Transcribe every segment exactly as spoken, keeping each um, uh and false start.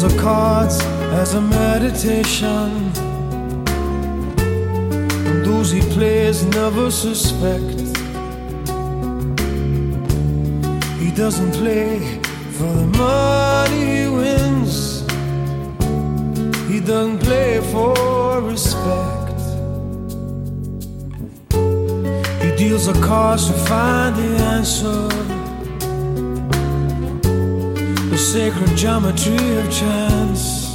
deals the cards as a meditation, and those he plays never suspect. He doesn't play for the money he wins, he doesn't play for respect. He deals the cards to find the answer, the sacred geometry of chance,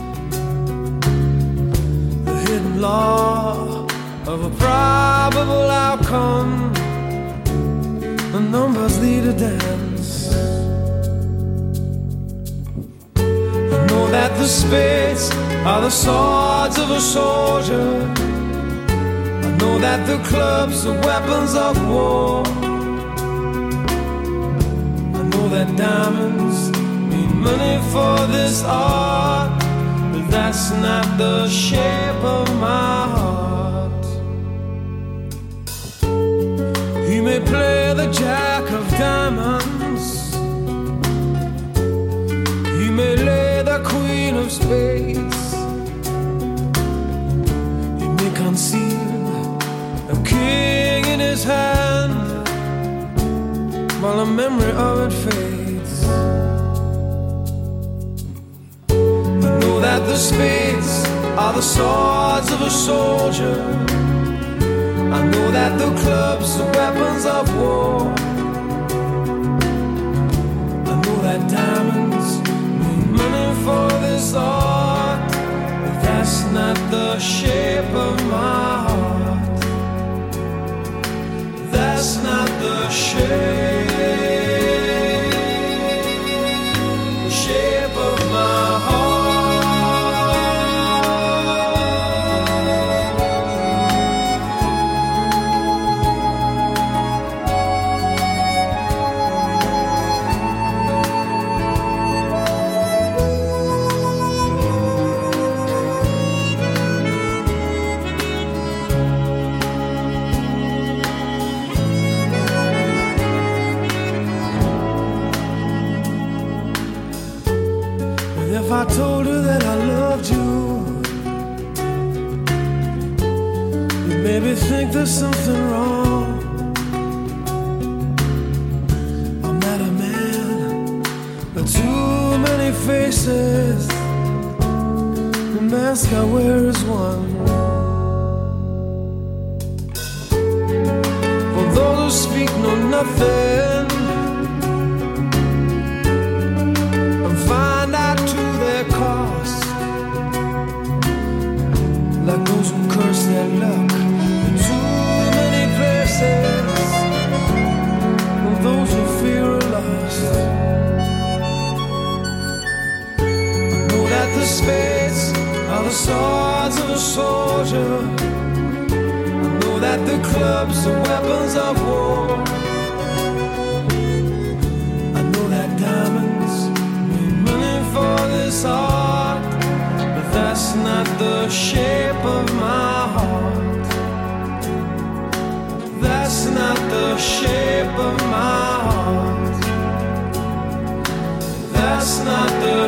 the hidden law of a probable outcome. The numbers lead a dance. I know that the spades are the swords of a soldier, I know that the clubs are weapons of war, I know that diamonds mean money for this art, but that's not the shape of my heart. He may play the jack of diamonds, he may lay the queen of spades, he may conceal a king in his hand while the memory of it fades. I know that the spades are the swords of a soldier, I know that the clubs are weapons of war, I know that diamonds mean money for this art, but that's not the shape of my heart. That's not the shape, the shape of my heart. If I told her that I loved you, you'd maybe think there's something wrong. I'm not a man, but too many faces, the mask I wear is one. For those who speak know nothing and find out to their cost, like those who curse their luck in too many places, and those who fear are lost. I know that the spades are the swords of a soldier, I know that the clubs are weapons of war, I know that diamonds mean money for this art, but that's not the shape of my heart. That's not the shape of my heart. That's not the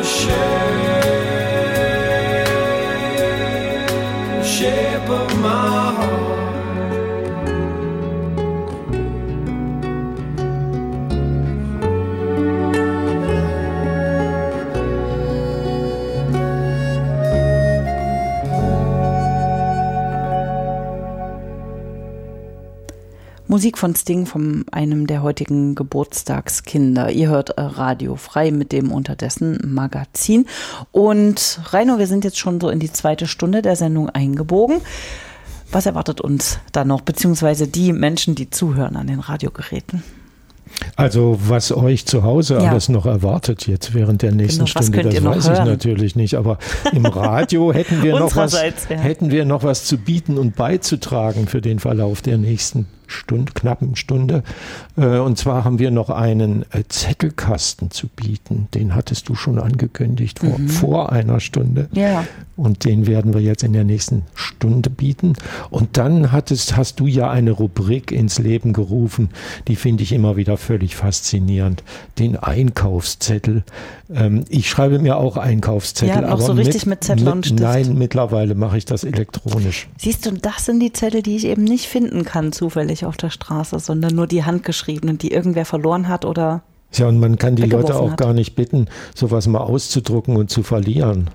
shape, shape of my heart. Musik von Sting, von einem der heutigen Geburtstagskinder. Ihr hört Radio Frei mit dem unterdessen Magazin. Und Rainer, wir sind jetzt schon so in die zweite Stunde der Sendung eingebogen. Was erwartet uns da noch, beziehungsweise die Menschen, die zuhören an den Radiogeräten? Also was euch zu Hause ja. alles noch erwartet jetzt während der nächsten genau, Stunde, das weiß hören? ich natürlich nicht. Aber im Radio hätten wir noch was, ja. hätten wir noch was zu bieten und beizutragen für den Verlauf der nächsten Stunde, knappen Stunde. Und zwar haben wir noch einen Zettelkasten zu bieten. Den hattest du schon angekündigt vor, mhm. vor einer Stunde. Ja. Und den werden wir jetzt in der nächsten Stunde bieten. Und dann hattest, hast du ja eine Rubrik ins Leben gerufen, die finde ich immer wieder völlig faszinierend. Den Einkaufszettel. Ich schreibe mir auch Einkaufszettel. Ja, noch aber so richtig mit, mit Zettel mit, und Stift. Nein, mittlerweile mache ich das elektronisch. Siehst du, das sind die Zettel, die ich eben nicht finden kann zufällig auf der Straße, sondern nur die handgeschriebenen, die irgendwer verloren hat oder ja, und man kann die Leute auch hat. gar nicht bitten, sowas mal auszudrucken und zu verlieren.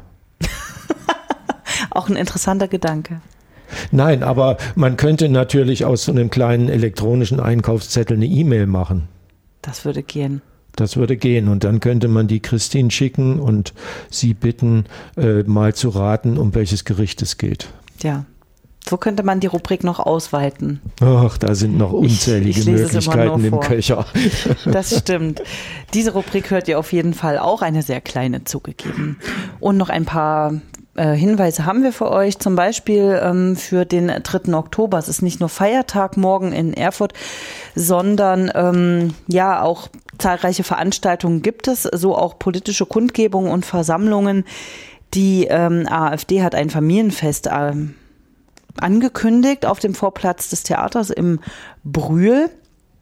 Auch ein interessanter Gedanke. Nein, aber man könnte natürlich aus so einem kleinen elektronischen Einkaufszettel eine E-Mail machen. Das würde gehen. Das würde gehen und dann könnte man die Christine schicken und sie bitten, äh, mal zu raten, um welches Gericht es geht. Ja, so könnte man die Rubrik noch ausweiten. Ach, da sind noch unzählige ich, ich Möglichkeiten im Köcher. Das stimmt. Diese Rubrik hört ihr auf jeden Fall auch, eine sehr kleine zugegeben. Und noch ein paar äh, Hinweise haben wir für euch, zum Beispiel ähm, für den dritten Oktober. Es ist nicht nur Feiertag morgen in Erfurt, sondern ähm, ja auch zahlreiche Veranstaltungen gibt es, so auch politische Kundgebungen und Versammlungen. Die ähm, AfD hat ein Familienfest ähm, angekündigt auf dem Vorplatz des Theaters im Brühl.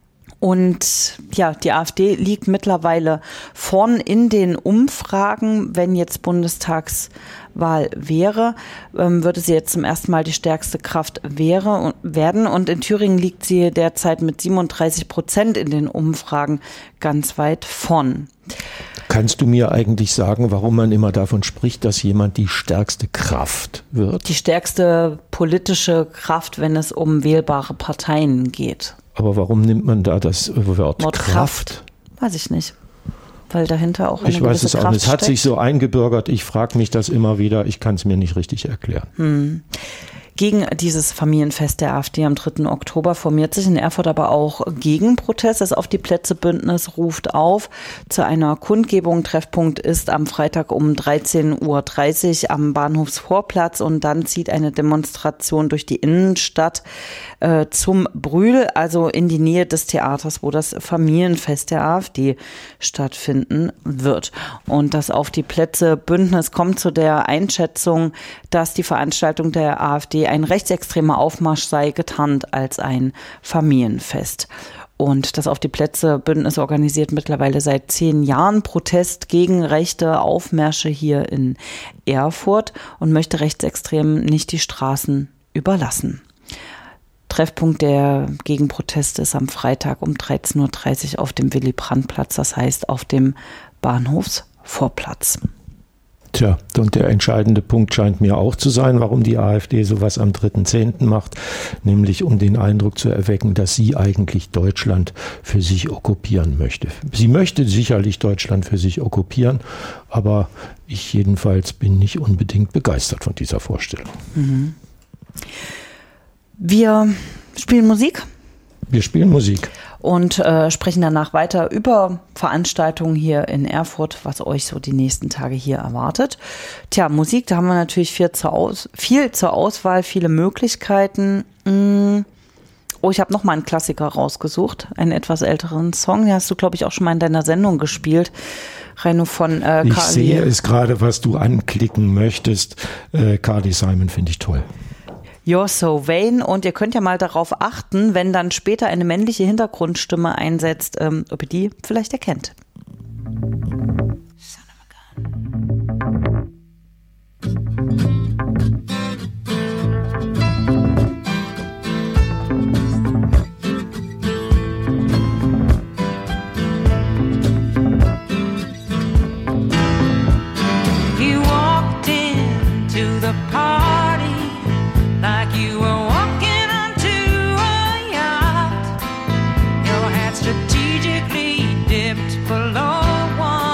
Und ja, die AfD liegt mittlerweile vorn in den Umfragen. Wenn jetzt Bundestagswahl wäre, ähm, würde sie jetzt zum ersten Mal die stärkste Kraft wäre, werden. Und in Thüringen liegt sie derzeit mit siebenunddreißig Prozent in den Umfragen ganz weit vorn. Kannst du mir eigentlich sagen, warum man immer davon spricht, dass jemand die stärkste Kraft wird? Die stärkste politische Kraft, wenn es um wählbare Parteien geht. Aber warum nimmt man da das Wort, Wort Kraft? Kraft? Weiß ich nicht. Weil dahinter auch eine ich weiß gewisse es auch Kraft nicht. Es hat steckt. sich so eingebürgert. Ich frage mich das immer wieder. Ich kann es mir nicht richtig erklären. Hm. Gegen dieses Familienfest der AfD am dritten Oktober formiert sich in Erfurt aber auch Gegenprotest. Das Auf die Plätze Bündnis ruft auf zu einer Kundgebung. Treffpunkt ist am Freitag um dreizehn Uhr dreißig am Bahnhofsvorplatz und dann zieht eine Demonstration durch die Innenstadt äh, zum Brühl, also in die Nähe des Theaters, wo das Familienfest der AfD stattfinden wird. Und das Auf die Plätze Bündnis kommt zu der Einschätzung, dass die Veranstaltung der AfD ein rechtsextremer Aufmarsch sei, getarnt als ein Familienfest. Und das Auf die Plätze Bündnis organisiert mittlerweile seit zehn Jahren Protest gegen rechte Aufmärsche hier in Erfurt und möchte Rechtsextremen nicht die Straßen überlassen. Treffpunkt der Gegenproteste ist am Freitag um dreizehn Uhr dreißig auf dem Willy-Brandt-Platz, das heißt auf dem Bahnhofsvorplatz. Tja, und der entscheidende Punkt scheint mir auch zu sein, warum die AfD sowas am dritten zehnten macht, nämlich um den Eindruck zu erwecken, dass sie eigentlich Deutschland für sich okkupieren möchte. Sie möchte sicherlich Deutschland für sich okkupieren, aber ich jedenfalls bin nicht unbedingt begeistert von dieser Vorstellung. Mhm. Wir spielen Musik. Wir spielen Musik. Und äh, sprechen danach weiter über Veranstaltungen hier in Erfurt, was euch so die nächsten Tage hier erwartet. Tja, Musik, da haben wir natürlich viel zur, Aus- viel zur Auswahl, viele Möglichkeiten. Mm. Oh, ich habe noch mal einen Klassiker rausgesucht, einen etwas älteren Song. Den hast du, glaube ich, auch schon mal in deiner Sendung gespielt. Reino von äh, Carly. Ich sehe es gerade, was du anklicken möchtest. Äh, Carly Simon finde ich toll. You're So Vain. Und ihr könnt ja mal darauf achten, wenn dann später eine männliche Hintergrundstimme einsetzt, ähm, ob ihr die vielleicht erkennt. Son of a gun. You walked into the party like you were walking onto a yacht. Your hat strategically dipped below one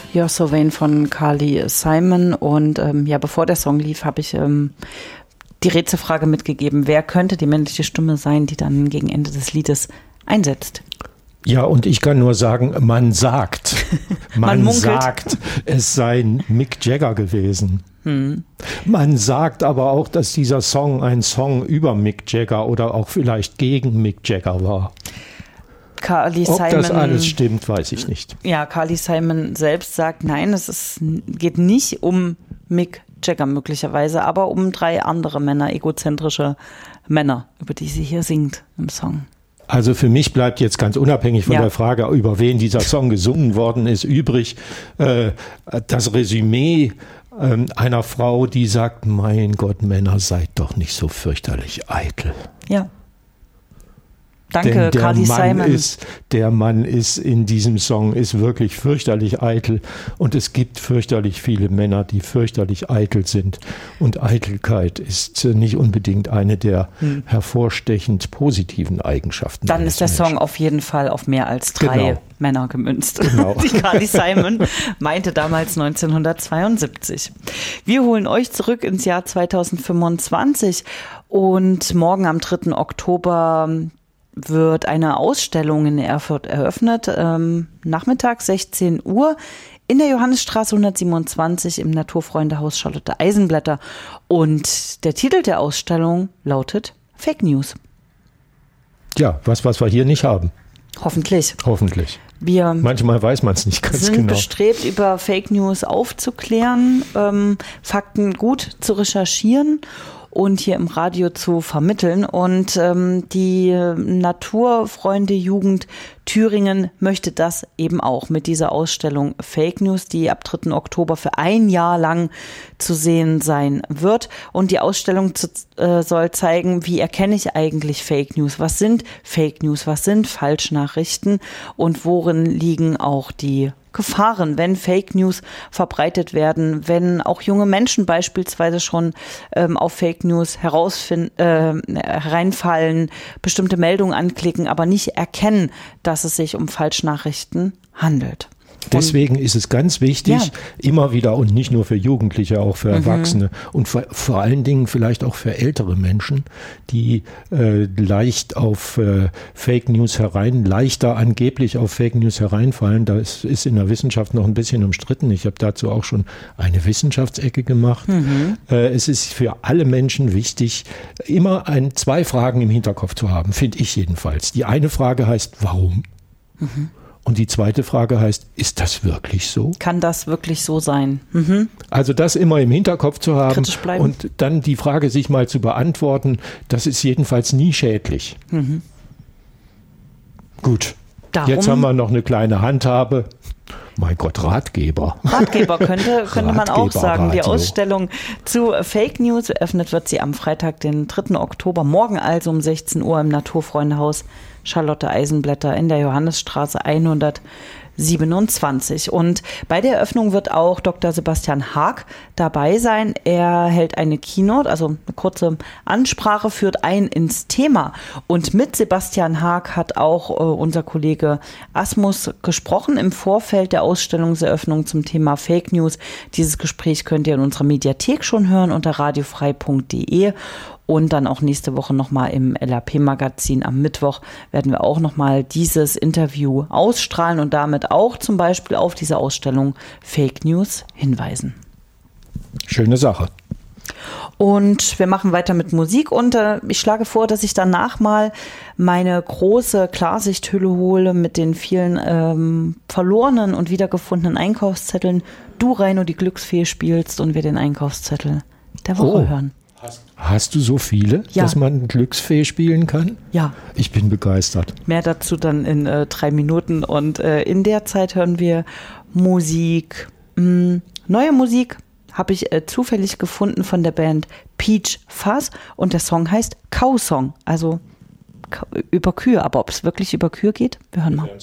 You're So Vain von Carly Simon. Und ähm, ja, bevor der Song lief, habe ich ähm, die Rätselfrage mitgegeben. Wer könnte die männliche Stimme sein, die dann gegen Ende des Liedes einsetzt? Ja, und ich kann nur sagen, man sagt, man, Man sagt, es sei Mick Jagger gewesen. Hm. Man sagt aber auch, dass dieser Song ein Song über Mick Jagger oder auch vielleicht gegen Mick Jagger war. Carly Ob Simon, das alles stimmt, weiß ich nicht. Ja, Carly Simon selbst sagt, nein, es ist, geht nicht um Mick Jagger möglicherweise, aber um drei andere Männer, egozentrische Männer, über die sie hier singt im Song. Also für mich bleibt jetzt ganz unabhängig von Ja. der Frage, über wen dieser Song gesungen worden ist, übrig äh, das Resümee äh, einer Frau, die sagt, mein Gott, Männer, seid doch nicht so fürchterlich eitel. Ja. Danke, Denn der Carly Mann Simon. ist, der Mann ist in diesem Song ist wirklich fürchterlich eitel und es gibt fürchterlich viele Männer, die fürchterlich eitel sind und Eitelkeit ist nicht unbedingt eine der hm. hervorstechend positiven Eigenschaften. Dann ist der Menschen. Song auf jeden Fall auf mehr als drei Genau. Männer gemünzt. Genau. Die Carly Simon meinte damals neunzehnhundertzweiundsiebzig. Wir holen euch zurück ins Jahr zweitausendfünfundzwanzig und morgen am dritten Oktober wird eine Ausstellung in Erfurt eröffnet, ähm, nachmittags sechzehn Uhr in der Johannisstraße hundertsiebenundzwanzig im Naturfreundehaus Charlotte Eisenblätter. Und der Titel der Ausstellung lautet Fake News. Ja, was, was wir hier nicht haben. Hoffentlich. Hoffentlich. Wir Manchmal weiß man es nicht ganz sind genau. bestrebt, über Fake News aufzuklären, ähm, Fakten gut zu recherchieren und hier im Radio zu vermitteln. Und ähm, die Naturfreunde Jugend Thüringen möchte das eben auch mit dieser Ausstellung Fake News, die ab dritten Oktober für ein Jahr lang zu sehen sein wird. Und die Ausstellung zu, äh, soll zeigen, wie erkenne ich eigentlich Fake News? Was sind Fake News? Was sind Falschnachrichten? Und worin liegen auch die Gefahren, wenn Fake News verbreitet werden, wenn auch junge Menschen beispielsweise schon ähm, auf Fake News herausfinden, äh, hereinfallen, bestimmte Meldungen anklicken, aber nicht erkennen, dass es sich um Falschnachrichten handelt. Deswegen ist es ganz wichtig, Ja. immer wieder und nicht nur für Jugendliche, auch für Erwachsene und vor, vor allen Dingen vielleicht auch für ältere Menschen, die äh, leicht auf äh, Fake News herein, leichter angeblich auf Fake News hereinfallen. Das ist in der Wissenschaft noch ein bisschen umstritten. Ich habe dazu auch schon eine Wissenschaftsecke gemacht. Mhm. Äh, es ist für alle Menschen wichtig, immer ein, zwei Fragen im Hinterkopf zu haben, finde ich jedenfalls. Die eine Frage heißt, warum? Mhm. Und die zweite Frage heißt, ist das wirklich so? Kann das wirklich so sein? Mhm. Also das immer im Hinterkopf zu haben Kritisch bleiben. und dann die Frage sich mal zu beantworten, das ist jedenfalls nie schädlich. Mhm. Gut, Darum, jetzt haben wir noch eine kleine Handhabe. Mein Gott, Ratgeber. Ratgeber könnte, könnte man auch sagen. Die Ratgeberradio. Ausstellung zu Fake News eröffnet wird sie am Freitag, den dritten Oktober, morgen also um sechzehn Uhr im Naturfreundehaus Charlotte Eisenblätter in der Johannisstraße hundertsiebenundzwanzig. Und bei der Eröffnung wird auch Doktor Sebastian Haag dabei sein. Er hält eine Keynote, also eine kurze Ansprache, führt ein ins Thema. Und mit Sebastian Haag hat auch äh, unser Kollege Asmus gesprochen im Vorfeld der Ausstellungseröffnung zum Thema Fake News. Dieses Gespräch könnt ihr in unserer Mediathek schon hören unter radiofrei punkt de. Und dann auch nächste Woche nochmal im L R P-Magazin. Am Mittwoch werden wir auch nochmal dieses Interview ausstrahlen und damit auch zum Beispiel auf diese Ausstellung Fake News hinweisen. Schöne Sache. Und wir machen weiter mit Musik und äh, ich schlage vor, dass ich danach mal meine große Klarsichthülle hole mit den vielen ähm, verlorenen und wiedergefundenen Einkaufszetteln. Du, Reino, die Glücksfee spielst und wir den Einkaufszettel der Woche Oh. hören. Hast du so viele, Ja. dass man Glücksfee spielen kann? Ja. Ich bin begeistert. Mehr dazu dann in äh, drei Minuten. Und äh, in der Zeit hören wir Musik. Hm, neue Musik habe ich äh, zufällig gefunden von der Band Peach Fuzz. Und der Song heißt Cow Song. Also Ka- über Kühe. Aber ob es wirklich über Kühe geht, wir hören mal.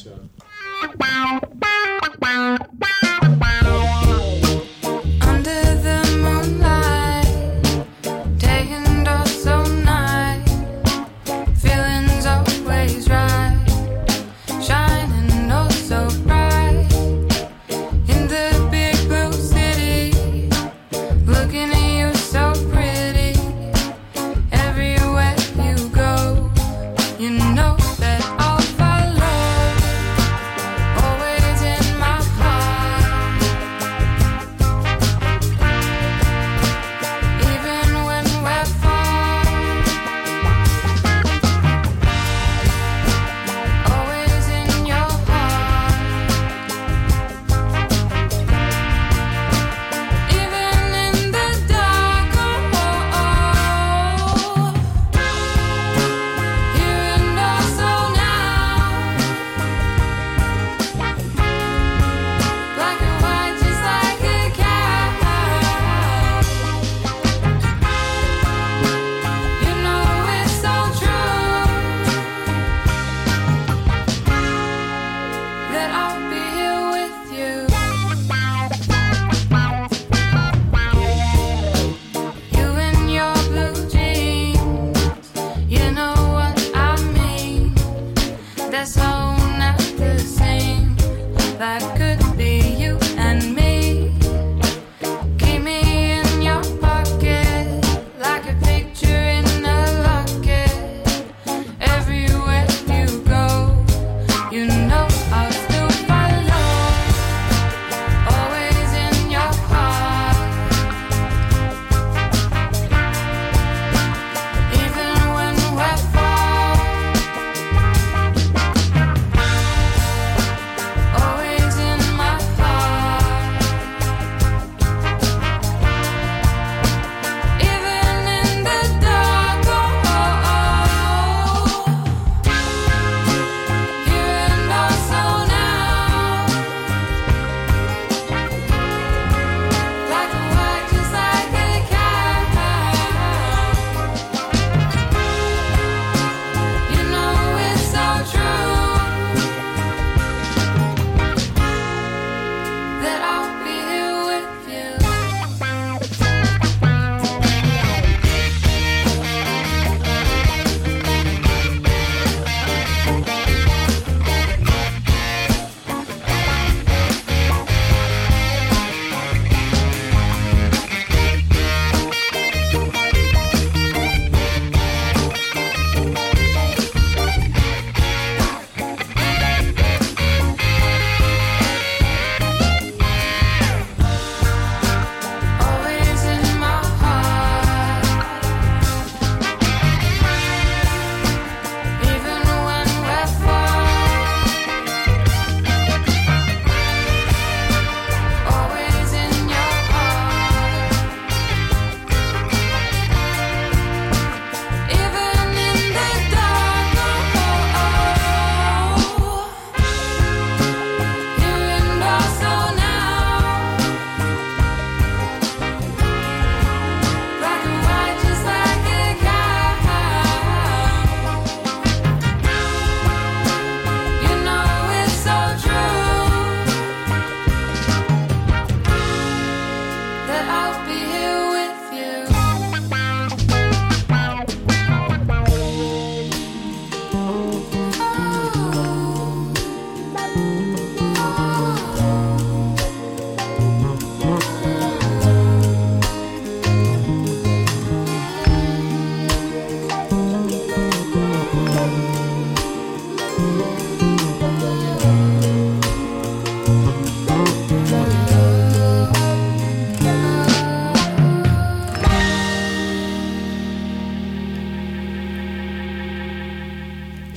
Under the moonlight, day and all so night, feelings always right, shining oh so bright. In the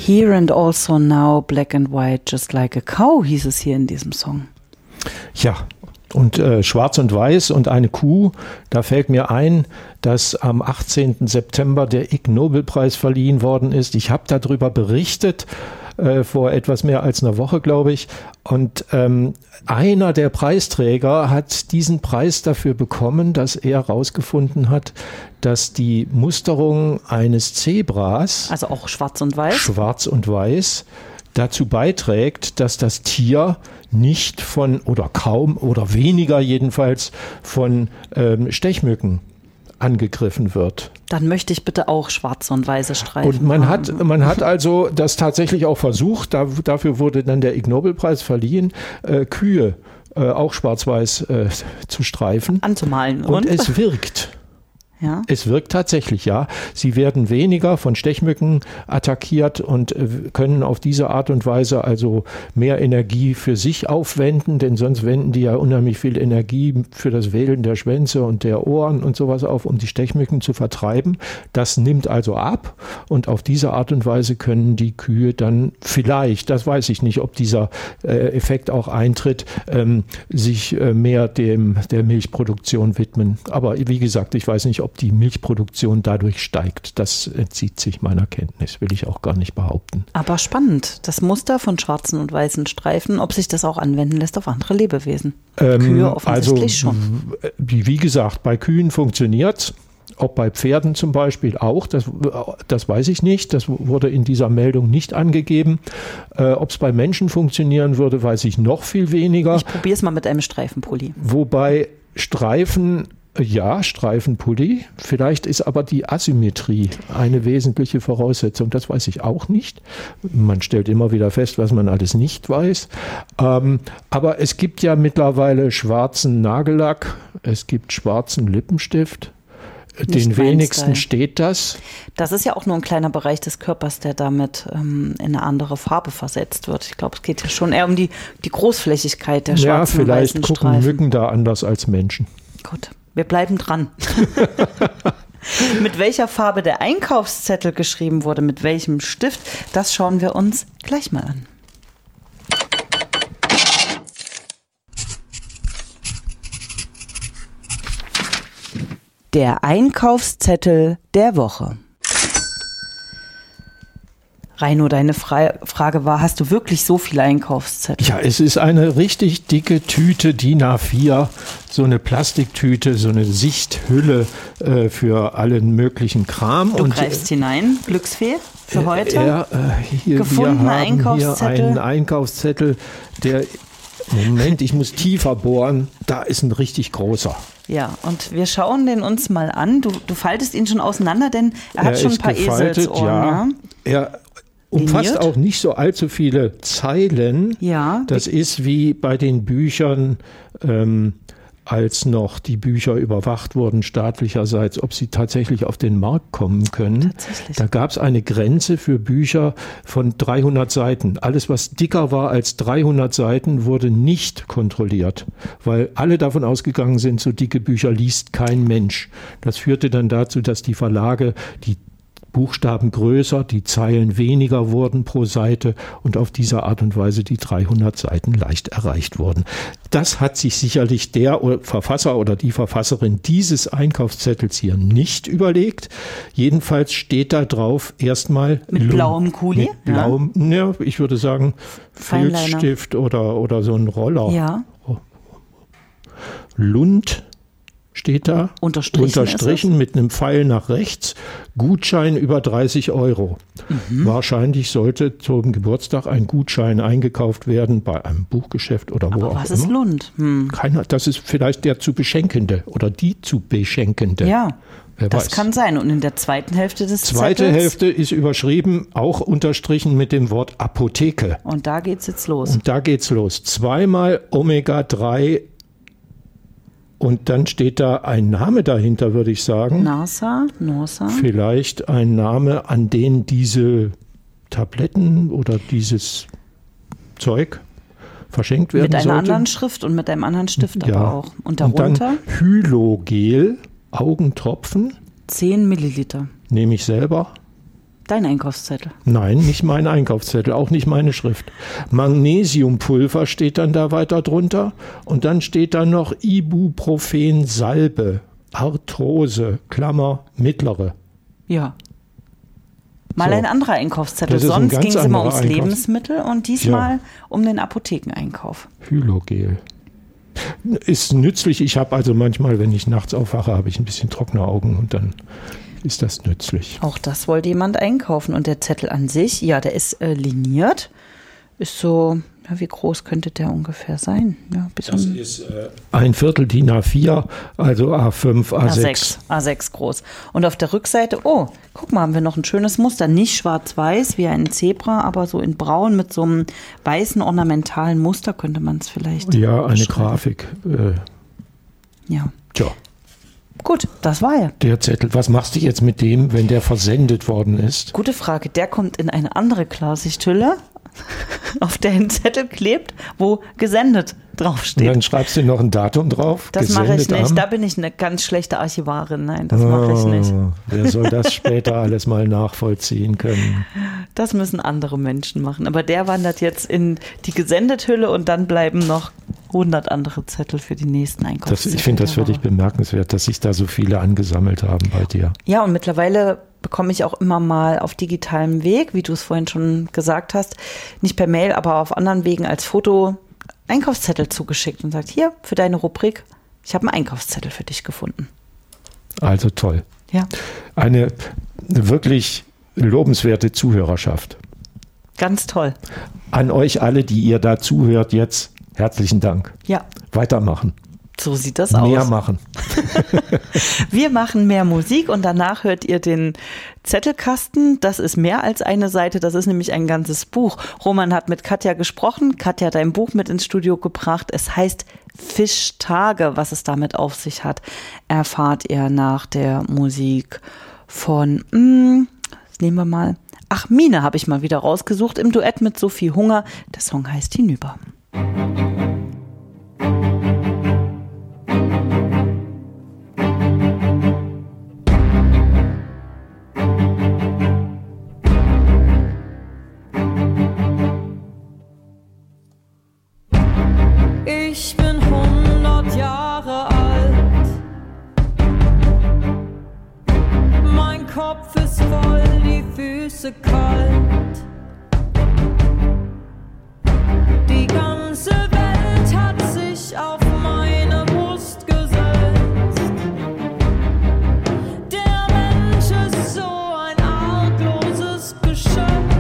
Here and also now, black and white, just like a cow, hieß es hier in diesem Song. Ja, und äh, Schwarz und Weiß und eine Kuh, da fällt mir ein, dass am achtzehnten September der Ig Nobelpreis verliehen worden ist. Ich habe darüber berichtet, äh, vor etwas mehr als einer Woche, glaube ich. Und ähm, einer der Preisträger hat diesen Preis dafür bekommen, dass er herausgefunden hat, dass die Musterung eines Zebras, Also auch schwarz und weiß. schwarz und weiß, dazu beiträgt, dass das Tier nicht von oder kaum oder weniger jedenfalls von ähm, Stechmücken angegriffen wird. Dann möchte ich bitte auch schwarze und weiße Streifen. Und man haben. hat, man hat also das tatsächlich auch versucht, da, dafür wurde dann der Ig Nobelpreis verliehen, äh, Kühe äh, auch schwarz-weiß äh, zu streifen. Anzumalen. Und, Und? es wirkt. Ja. Es wirkt tatsächlich, ja. Sie werden weniger von Stechmücken attackiert und äh, können auf diese Art und Weise also mehr Energie für sich aufwenden, denn sonst wenden die ja unheimlich viel Energie für das Wählen der Schwänze und der Ohren und sowas auf, um die Stechmücken zu vertreiben. Das nimmt also ab und auf diese Art und Weise können die Kühe dann vielleicht, das weiß ich nicht, ob dieser äh, Effekt auch eintritt, ähm, sich äh, mehr dem der Milchproduktion widmen. Aber wie gesagt, ich weiß nicht, ob die Milchproduktion dadurch steigt. Das entzieht sich meiner Kenntnis, will ich auch gar nicht behaupten. Aber spannend, das Muster von schwarzen und weißen Streifen, ob sich das auch anwenden lässt auf andere Lebewesen. Ähm, Kühe offensichtlich also, schon. Wie, wie gesagt, bei Kühen funktioniert, ob bei Pferden zum Beispiel auch, das, das weiß ich nicht, das wurde in dieser Meldung nicht angegeben. Äh, ob es bei Menschen funktionieren würde, weiß ich noch viel weniger. Ich probiere es mal mit einem Streifenpulli. Wobei Streifen, ja, Streifenpulli, vielleicht ist aber die Asymmetrie eine wesentliche Voraussetzung, das weiß ich auch nicht. Man stellt immer wieder fest, was man alles nicht weiß. Ähm, aber es gibt ja mittlerweile schwarzen Nagellack, es gibt schwarzen Lippenstift. Den mein wenigsten Style. Steht das. Das ist ja auch nur ein kleiner Bereich des Körpers, der damit ähm, in eine andere Farbe versetzt wird. Ich glaube, es geht ja schon eher um die, die Großflächigkeit der Ja, schwarzen und vielleicht weißen gucken Streifen. Mücken da anders als Menschen. Gut, wir bleiben dran. Mit welcher Farbe der Einkaufszettel geschrieben wurde, mit welchem Stift, das schauen wir uns gleich mal an. Der Einkaufszettel der Woche. Reino, deine Fra- Frage war, hast du wirklich so viele Einkaufszettel? Ja, es ist eine richtig dicke Tüte, D I N A vier, so eine Plastiktüte, so eine Sichthülle äh, für allen möglichen Kram. Du und greifst hinein, Glücksfee für heute. Ja, äh, hier, Gefunden, wir haben Einkaufszettel. hier einen Einkaufszettel, der, Moment, ich muss tiefer bohren, da ist ein richtig großer. Ja, und wir schauen den uns mal an. Du, du faltest ihn schon auseinander, denn er hat Er schon ein ist paar gefaltet, Eselsohren. ja. Er umfasst Liniert? auch nicht so allzu viele Zeilen. Ja. Das ist wie bei den Büchern, ähm, als noch die Bücher überwacht wurden staatlicherseits, ob sie tatsächlich auf den Markt kommen können. Tatsächlich. Da gab es eine Grenze für Bücher von dreihundert Seiten. Alles, was dicker war als dreihundert Seiten, wurde nicht kontrolliert, weil alle davon ausgegangen sind, so dicke Bücher liest kein Mensch. Das führte dann dazu, dass die Verlage die Buchstaben größer, die Zeilen weniger wurden pro Seite und auf diese Art und Weise die dreihundert Seiten leicht erreicht wurden. Das hat sich sicherlich der Verfasser oder die Verfasserin dieses Einkaufszettels hier nicht überlegt. Jedenfalls steht da drauf erstmal Mit Lund. blauem Kuli? Mit blauem, ja, ich würde sagen Feinliner. Filzstift oder, oder so ein Roller. Ja. Lund steht da, Unterstrichen unterstrichen mit einem Pfeil nach rechts, Gutschein über dreißig Euro. Mhm. Wahrscheinlich sollte zum Geburtstag ein Gutschein eingekauft werden bei einem Buchgeschäft oder wo Aber auch was ist immer. Lund? Hm. Keiner, das ist vielleicht der zu Beschenkende oder die zu Beschenkende. Ja, Wer das weiß. kann sein. Und in der zweiten Hälfte des Zweite Zettels, Hälfte ist überschrieben, auch unterstrichen mit dem Wort Apotheke. und da geht's jetzt los. Und da geht's los. Zweimal Omega drei und dann steht da ein Name dahinter, würde ich sagen. NASA, Norsa. Vielleicht ein Name, an den diese Tabletten oder dieses Zeug verschenkt werden Mit einer sollte. anderen Schrift und mit einem anderen Stift Ja. aber auch. Und Und darunter dann Hylogel, Augentropfen, zehn Milliliter. nehme ich selber. Dein Einkaufszettel. Nein, nicht mein Einkaufszettel, auch nicht meine Schrift. Magnesiumpulver steht dann da weiter drunter und dann steht da noch Ibuprofen-Salbe, Arthrose, Klammer, mittlere. Ja. Mal So. ein anderer Einkaufszettel. Das ist ein Sonst ganz ging es immer anderer ums Einkaufs- Lebensmittel und diesmal um den Apothekeneinkauf. Hylogel. Ist nützlich. Ich habe also manchmal, wenn ich nachts aufwache, habe ich ein bisschen trockene Augen und dann ist das nützlich. Auch das wollte jemand einkaufen. Und der Zettel an sich, ja, der ist äh, liniert. Ist so, ja, wie groß könnte der ungefähr sein? Ja, bis Das um ist äh, ein Viertel D I N A vier, also A fünf, A sechs. A sechs groß. Und auf der Rückseite, oh, guck mal, haben wir noch ein schönes Muster. Nicht schwarz-weiß wie ein Zebra, aber so in braun mit so einem weißen ornamentalen Muster könnte man es vielleicht Ja, eine beschreiben. Grafik. Äh, Ja, tja, gut, das war er. der Zettel. Was machst du jetzt mit dem, wenn der versendet worden ist? Gute Frage. Der kommt in eine andere Klarsichthülle, auf der ein Zettel klebt, wo gesendet Und draufsteht. dann schreibst du noch ein Datum drauf. Das mache ich gesendet nicht. am- Da bin ich eine ganz schlechte Archivarin. Nein, das mache ich nicht. Oh, wer soll das später alles mal nachvollziehen können? Das müssen andere Menschen machen. Aber der wandert jetzt in die Gesendethülle und dann bleiben noch hundert andere Zettel für die nächsten Das, Einkaufszettel. ich finde das der wirklich Woche. bemerkenswert, dass sich da so viele angesammelt haben bei dir. Ja, und mittlerweile bekomme ich auch immer mal auf digitalem Weg, wie du es vorhin schon gesagt hast, nicht per Mail, aber auf anderen Wegen als Foto Einkaufszettel zugeschickt und sagt, hier, für deine Rubrik, ich habe einen Einkaufszettel für dich gefunden. Also toll. Ja, Eine wirklich lobenswerte Zuhörerschaft. ganz toll. An euch alle, die ihr da zuhört, jetzt herzlichen Dank. Ja, Weitermachen. so sieht das Mehr aus. machen. Wir machen mehr Musik und danach hört ihr den Zettelkasten. Das ist mehr als eine Seite, das ist nämlich ein ganzes Buch. Roman hat mit Katja gesprochen. Katja hat ein Buch mit ins Studio gebracht. Es heißt Fischtage. Was es damit auf sich hat, erfahrt ihr nach der Musik von, mh, das nehmen wir mal, ach, Mine habe ich mal wieder rausgesucht im Duett mit Sophie Hunger. Der Song heißt Hinüber. Ich bin hundert Jahre alt. Mein Kopf ist voll, die Füße kalt. Die ganze Welt hat sich auf meine Brust gesetzt. Der Mensch ist so ein argloses Geschöpf.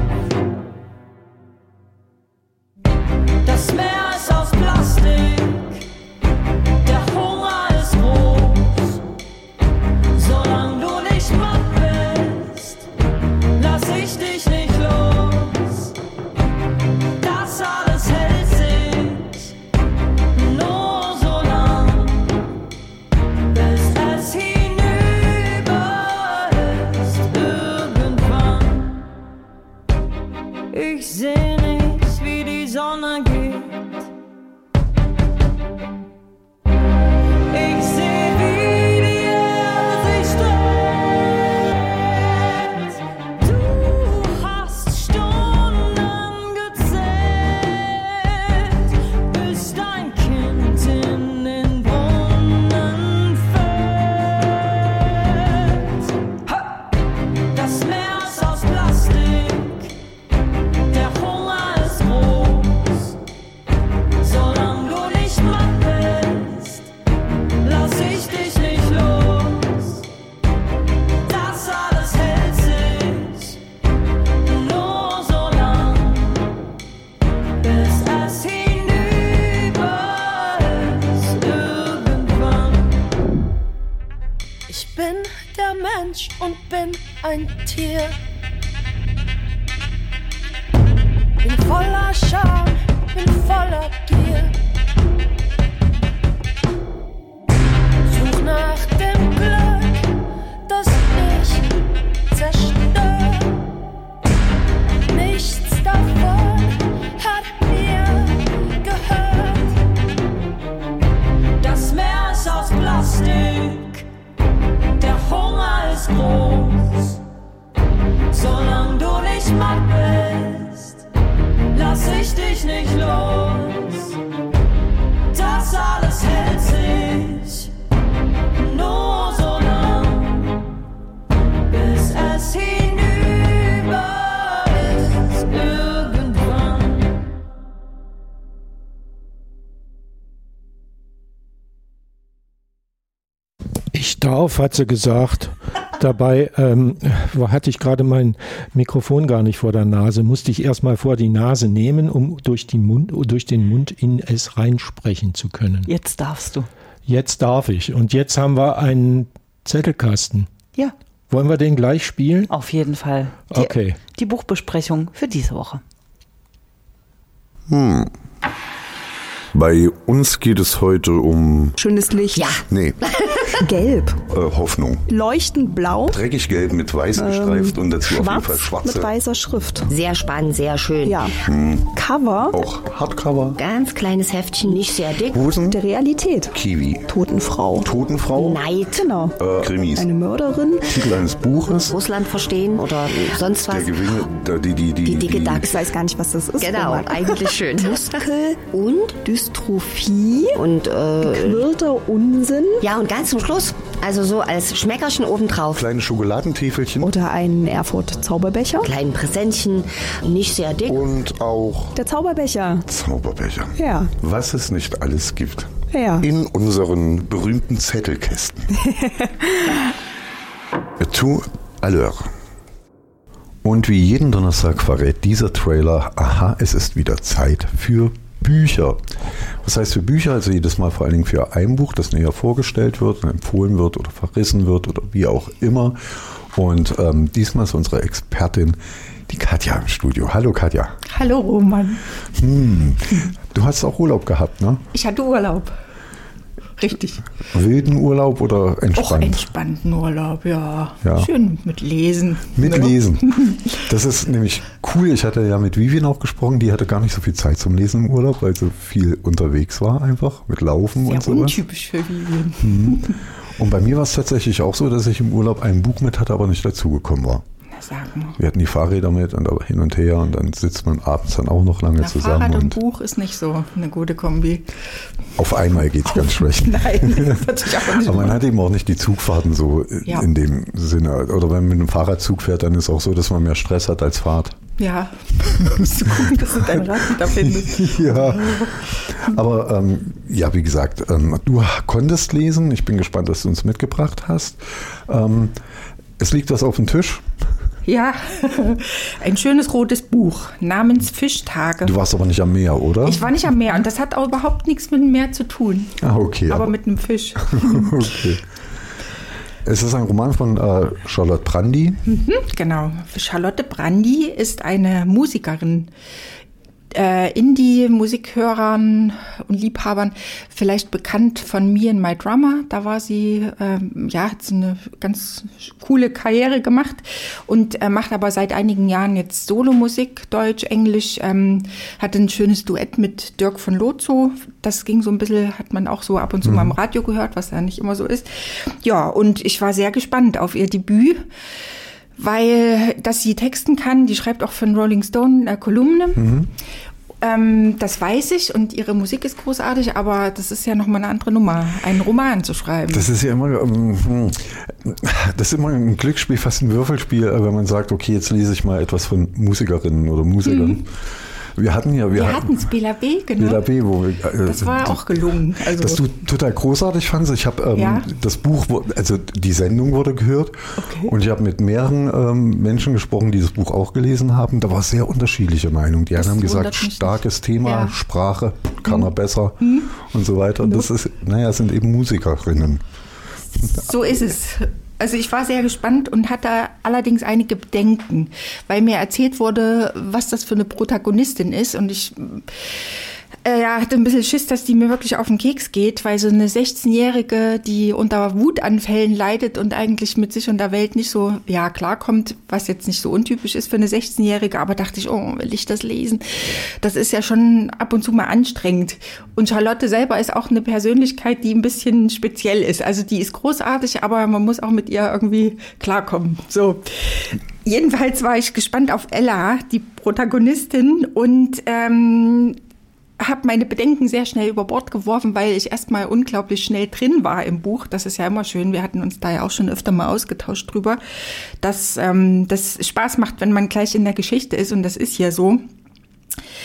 Das Meer ist aus Plastik, der Hunger ist groß. Solange du nicht matt bist, lass ich dich nicht los. Das alles hält sich nur so lang, bis es hinüber ist irgendwann. Ich seh nicht, wie die Sonne geht. Ich seh, wie die Erde sich dreht. Du hast Stunden gezählt, bis dein Kind in den Brunnen fällt. Ha! Das Meer ist aus Plastik, der Hunger ist groß. Solange du nicht matt bist, lass ich dich nicht los. Das alles hält sich nur so lang, bis es hinüber ist irgendwann. Ich bin der Mensch und bin ein Tier. Bin voller Scham, bin voller Gier. Such nach dem Glück, das ich zerstör. Nichts davon hat mir gehört. Das Meer ist aus Plastik, der Hunger ist groß. Solange Ich darf, hat sie gesagt. Dabei ähm, hatte ich gerade mein Mikrofon gar nicht vor der Nase, musste ich erst mal vor die Nase nehmen, um durch, die Mund, durch den Mund in es reinsprechen zu können. Jetzt darfst du. Jetzt darf ich. Und jetzt haben wir einen Zettelkasten. Ja. Wollen wir den gleich spielen? Auf jeden Fall. Die, Okay. Die Buchbesprechung für diese Woche. Hm. Bei uns geht es heute um... Schönes Licht. Ja. Nee, Gelb. äh, Hoffnung. Leuchtend blau. Dreckig gelb mit weiß gestreift und dazu auf jeden Fall Schwarz schwarze. mit weißer Schrift. Sehr spannend, sehr schön. Ja. Cover Auch Hardcover. Ganz kleines Heftchen, nicht sehr dick. Hosen. der Realität. Kiwi. Totenfrau. Totenfrau. Neid. Genau. Äh, Krimis. Eine Mörderin. Titel eines Buches. Russland verstehen oder sonst Der was. Gewinne, der, die, die, die, Die dicke Ich Dachs. weiß gar nicht, was das ist. Genau, Roman. eigentlich schön. Muskel. Und? Dystrophie. Und, äh, Quirlter Unsinn. ja, und ganz zum Schluss, also so als Schmeckerchen obendrauf. Kleine Schokoladentäfelchen. Oder ein Erfurt-Zauberbecher. Kleinen Präsentchen, nicht sehr dick. Und auch Der Zauberbecher. Zauberbecher. Ja. Was es nicht alles gibt. Ja. In unseren berühmten Zettelkästen. Tout à l'heure. Und wie jeden Donnerstag verrät dieser Trailer, aha, es ist wieder Zeit für Bücher. Was heißt für Bücher? Also jedes Mal vor allen Dingen für ein Buch, das näher vorgestellt wird, empfohlen wird oder verrissen wird oder wie auch immer. Und ähm, diesmal ist unsere Expertin die Katja im Studio. Hallo Katja. Hallo Roman. Hm. Du hast auch Urlaub gehabt, ne? Ich hatte Urlaub. Richtig. Wilden Urlaub oder Auch entspannt? entspannten Urlaub, ja. Ja. Schön mit Lesen. Mit ne? Lesen. Das ist nämlich cool. Ich hatte ja mit Vivian auch gesprochen, die hatte gar nicht so viel Zeit zum Lesen im Urlaub, weil sie viel unterwegs war einfach mit Laufen Sehr und sowas. untypisch für Vivian. Mhm. Und bei mir war es tatsächlich auch so, dass ich im Urlaub ein Buch mit hatte, aber nicht dazugekommen war. Na, sag mal. Wir hatten die Fahrräder mit und aber hin und her und dann sitzt man abends dann auch noch lange Na, zusammen. Fahrrad und Und Buch ist nicht so eine gute Kombi. auf einmal geht es ganz schlecht. Nein, das hat sich auch nicht Aber man hat eben auch nicht die Zugfahrten so Ja. in dem Sinne. Oder wenn man mit einem Fahrradzug fährt, dann ist es auch so, dass man mehr Stress hat als Fahrt. Ja, musst du gucken, dass du dein Rad wieder findest. Ja, aber ähm, ja, wie gesagt, ähm, du konntest lesen. Ich bin gespannt, dass du uns mitgebracht hast. Ähm, es liegt was auf dem Tisch. Ja, ein schönes rotes Buch namens Fischtage. Du warst aber nicht am Meer, oder? Ich war nicht am Meer und das hat auch überhaupt nichts mit dem Meer zu tun. Ah, okay. Aber mit einem Fisch. Okay. Es ist ein Roman von äh, Charlotte Brandy. Mhm, genau. Charlotte Brandy ist eine Musikerin. Äh, Indie-Musikhörern und Liebhabern vielleicht bekannt von Me and My Drummer. Da war sie, ähm, ja, hat sie eine ganz coole Karriere gemacht und äh, macht aber seit einigen Jahren jetzt Solomusik, Deutsch, Englisch, ähm, hatte ein schönes Duett mit Dirk von Lozo. Das ging so ein bisschen, hat man auch so ab und zu mhm. mal im Radio gehört, was ja nicht immer so ist. Ja, und ich war sehr gespannt auf ihr Debüt, weil, dass sie texten kann, die schreibt auch für den Rolling Stone eine Kolumne. Mhm. Ähm, das weiß ich und ihre Musik ist großartig, aber das ist ja nochmal eine andere Nummer, einen Roman zu schreiben. Das ist ja immer, ähm, das ist immer ein Glücksspiel, fast ein Würfelspiel, wenn man sagt, okay, jetzt lese ich mal etwas von Musikerinnen oder Musikern. Mhm. Wir hatten ja, wir, wir hatten es Bela B, genau. Bela B, wo wir, äh, das war die, auch gelungen. Also, was du total großartig fandst. Ich habe ähm, ja? das Buch, also die Sendung wurde gehört okay. und ich habe mit mehreren ähm, Menschen gesprochen, die das Buch auch gelesen haben. Da war sehr unterschiedliche Meinung. Die einen haben gesagt, starkes Thema, ja. Sprache, kann er besser hm. und so weiter. Und das ist, naja, sind eben Musikerinnen. So ist es. Also ich war sehr gespannt und hatte allerdings einige Bedenken, weil mir erzählt wurde, was das für eine Protagonistin ist und ich äh, ja, hatte ein bisschen Schiss, dass die mir wirklich auf den Keks geht, weil so eine sechzehnjährige, die unter Wutanfällen leidet und eigentlich mit sich und der Welt nicht so, ja, klarkommt, was jetzt nicht so untypisch ist für eine sechzehnjährige, aber dachte ich, oh, will ich das lesen? Das ist ja schon ab und zu mal anstrengend. Und Charlotte selber ist auch eine Persönlichkeit, die ein bisschen speziell ist. Also die ist großartig, aber man muss auch mit ihr irgendwie klarkommen. So. Jedenfalls war ich gespannt auf Ella, die Protagonistin, und ähm, habe meine Bedenken sehr schnell über Bord geworfen, weil ich erstmal unglaublich schnell drin war im Buch. Das ist ja immer schön. Wir hatten uns da ja auch schon öfter mal ausgetauscht drüber, dass ähm, das Spaß macht, wenn man gleich in der Geschichte ist. Und das ist ja so.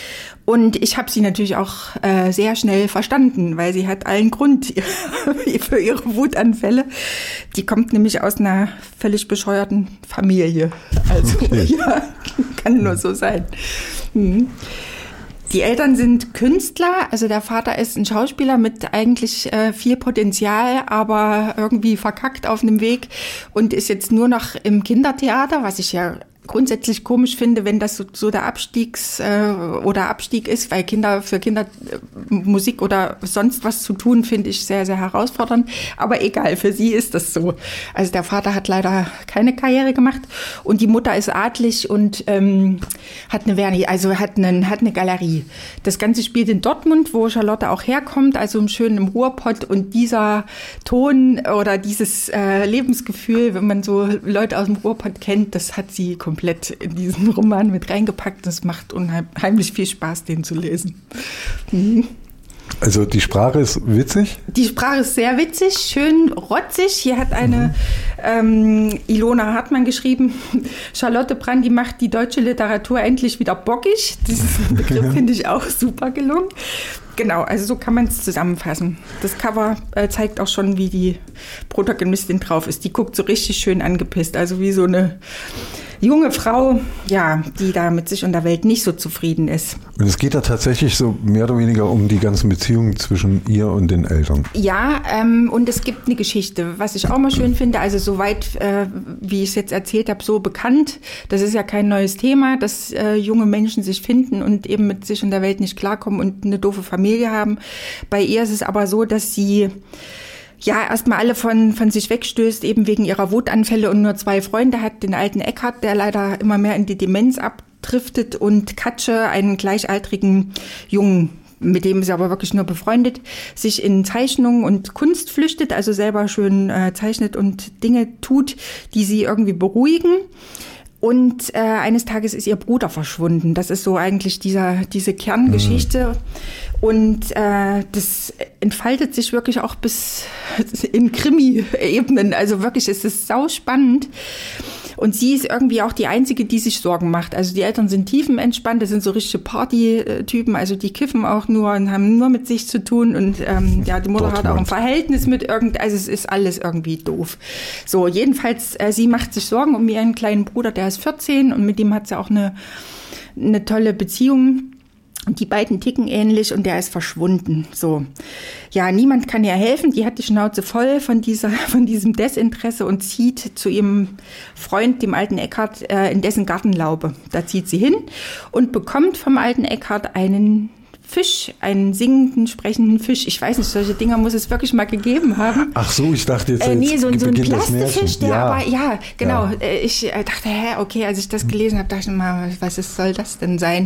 Und ich habe sie natürlich auch äh, sehr schnell verstanden, weil sie hat allen Grund für ihre Wutanfälle. Die kommt nämlich aus einer völlig bescheuerten Familie. Also okay. Ja, kann nur so sein. Mhm. Die Eltern sind Künstler, also der Vater ist ein Schauspieler mit eigentlich äh, viel Potenzial, aber irgendwie verkackt auf einem Weg und ist jetzt nur noch im Kindertheater, was ich ja grundsätzlich komisch finde, wenn das so, so der Abstiegs äh, oder Abstieg ist, weil Kinder für Kinder äh, Musik oder sonst was zu tun, finde ich sehr, sehr herausfordernd. Aber egal, für sie ist das so. Also der Vater hat leider keine Karriere gemacht und die Mutter ist adlig und ähm, hat eine Verni, also hat eine, hat eine Galerie. Das Ganze spielt in Dortmund, wo Charlotte auch herkommt, also im schönen Ruhrpott, und dieser Ton oder dieses äh, Lebensgefühl, wenn man so Leute aus dem Ruhrpott kennt, das hat sie komplett komplett in diesen Roman mit reingepackt. Das macht unheimlich viel Spaß, den zu lesen. Mhm. Also die Sprache ist witzig? Die Sprache ist sehr witzig, schön rotzig. Hier hat eine mhm. ähm, Ilona Hartmann geschrieben, Charlotte Brandy macht die deutsche Literatur endlich wieder bockig. Diesen Begriff finde ich auch super gelungen. Genau, also so kann man es zusammenfassen. Das Cover äh, zeigt auch schon, wie die Protagonistin drauf ist. Die guckt so richtig schön angepisst, also wie so eine junge Frau, ja, die da mit sich und der Welt nicht so zufrieden ist. Und es geht da tatsächlich so mehr oder weniger um die ganzen Beziehungen zwischen ihr und den Eltern. Ja, ähm, und es gibt eine Geschichte, was ich auch mal schön finde, also soweit, äh, wie ich es jetzt erzählt habe, so bekannt. Das ist ja kein neues Thema, dass äh, junge Menschen sich finden und eben mit sich und der Welt nicht klarkommen und eine doofe Familie haben. Bei ihr ist es aber so, dass sie ja erstmal alle von, von sich wegstößt, eben wegen ihrer Wutanfälle und nur zwei Freunde hat, den alten Eckhard, der leider immer mehr in die Demenz abdriftet, und Katsche, einen gleichaltrigen Jungen, mit dem sie aber wirklich nur befreundet, sich in Zeichnung und Kunst flüchtet, also selber schön äh, zeichnet und Dinge tut, die sie irgendwie beruhigen. Und äh, eines Tages ist ihr Bruder verschwunden. Das ist so eigentlich dieser, diese Kerngeschichte. Mhm. Und äh, das entfaltet sich wirklich auch bis in Krimi-Ebenen. Also wirklich, es ist sauspannend. Und sie ist irgendwie auch die Einzige, die sich Sorgen macht. Also die Eltern sind tiefenentspannt, das sind so richtige Party-Typen, also die kiffen auch nur und haben nur mit sich zu tun. Und ähm, ja, die Mutter Dortmund. Hat auch ein Verhältnis mit irgend, also es ist alles irgendwie doof. So, jedenfalls, äh, sie macht sich Sorgen um ihren kleinen Bruder, der ist vierzehn, und mit dem hat sie auch eine, eine tolle Beziehung. Und die beiden ticken ähnlich und der ist verschwunden. So, ja, niemand kann ihr helfen. Die hat die Schnauze voll von dieser, von diesem Desinteresse und zieht zu ihrem Freund, dem alten Eckhard, äh, in dessen Gartenlaube. Da zieht sie hin und bekommt vom alten Eckhard einen Fisch, einen singenden, sprechenden Fisch. Ich weiß nicht, solche Dinger muss es wirklich mal gegeben haben. Ach so, ich dachte jetzt, äh, nee, so, so ein Plastifisch, der ja. aber, ja, genau. Ja. Ich dachte, hä, okay, als ich das gelesen habe, dachte ich mal, was ist, soll das denn sein?